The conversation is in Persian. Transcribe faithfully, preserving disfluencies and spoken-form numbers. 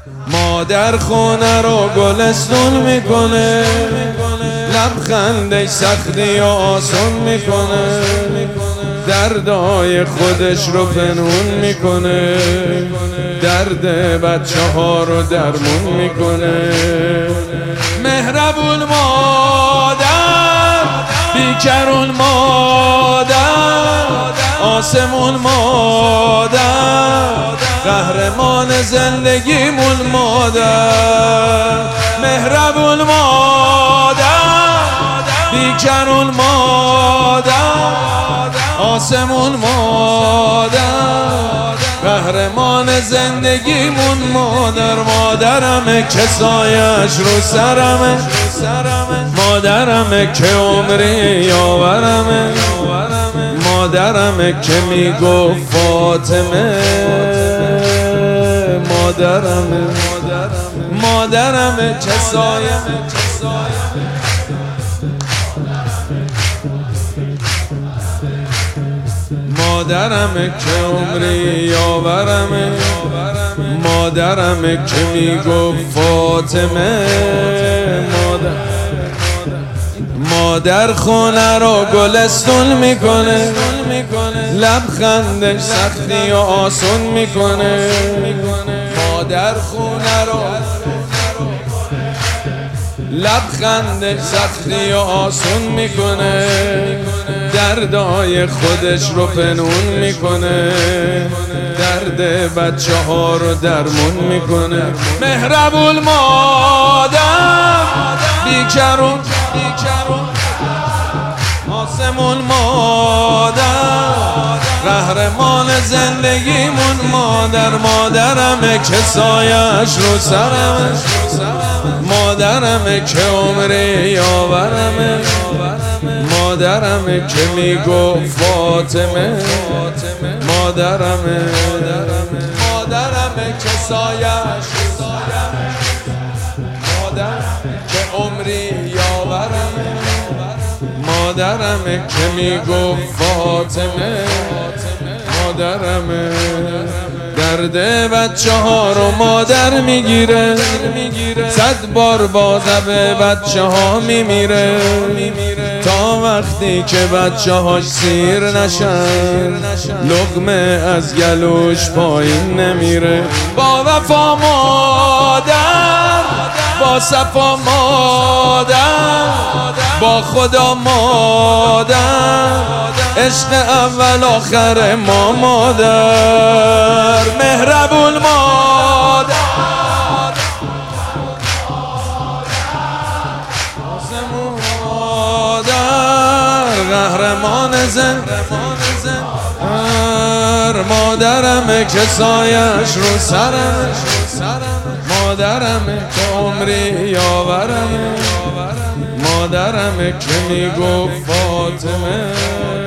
مادر خونه رو گلستون میکنه، لبخندش سختی و آسون میکنه، دردای خودش رو پنهون میکنه، درد بچه ها رو درمون میکنه. مهربون مادر، بیکرون مادر، آسمون مادر، قهرمان زندگیمون مادر. مهربون مادر، بیکرون مادر، آسمون مادر، قهرمان زندگیمون مادر. مادرمه که سایش رو سرمه، مادرمه که عمری یاورمه، مادرمه که میگفت فاطمه، مادرمه مادرمه که سایمه، مادرمه که عمری یاورمه، مادرمه که میگفت فاطمه. مادر مادر خونه رو گلستون میکنه، لبخندش سختی و آسون میکنه. مادر خونه رو لبخندش سختی و آسون میکنه، دردای خودش رو پنهون میکنه، درد بچه ها رو درمون میکنه. مهربون مادر، بیکرون آسمون مادر، قهرمان زندگیمون مادر. مادرمه که سایش رو سرمه، مادرمه که عمری یاورمه، مادرمه که میگفت فاطمه، مادرمه مادرمه که سایش، مادر که عمری یاورمه، مادرمه که میگفت فاطمه، مادرمه. درد بچه ها رو مادر میگیره، صد بار با لب بچه ها میمیره، تا وقتی که بچه هاش سیر نشن، لقمه از گلوش پایین نمیره. با وفا مادر، با صفا مادر، با خدا مادر، عشق اول آخر ما مادر. مهربون مادر، آسمون مادر، قهرمان زندگی مادرمه که سایش رو سرمه، مادرمه که عمری یاورمه، مادرمه که میگفت فاطمه.